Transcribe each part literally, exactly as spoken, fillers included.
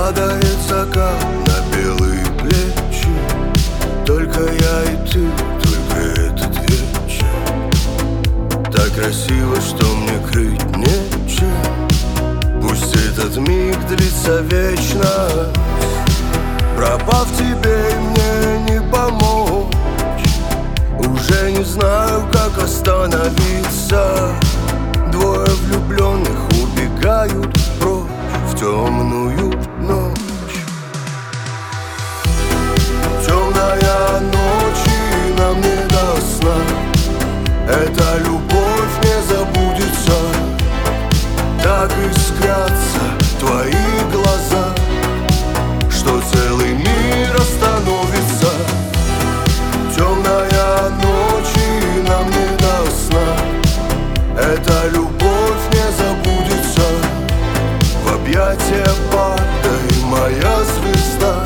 Падает закат на белые плечи. Только я и ты, только этот вечер. Так красиво, что мне крыть нечем. Пусть этот миг длится вечно. Пропав тебе, мне не помочь. Уже не знаю, как остановиться. Двое влюбленных убегают прочь в темную ночь. Темная ночь, и нам не до сна. Эта любовь не забудется. Так искрятся твои глаза, что целый мир остановится. Темная ночь, и нам не до сна. Эта любовь не забудется. В объятия падай, моя звезда.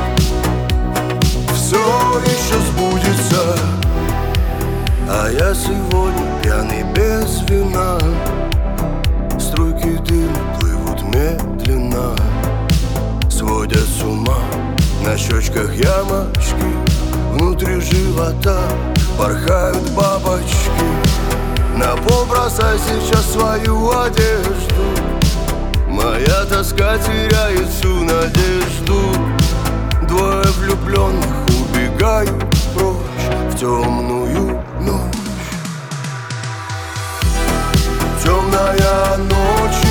Все еще сбудется. А я сегодня пьяный без вина. Струйки дыма плывут медленно, сводят с ума. На щечках ямочки, внутри живота порхают бабочки. На пол бросай сейчас свою одежду. Моя тоска теряет всю надежду. Двое влюбленных убегают прочь в темную ночь. Темная ночь,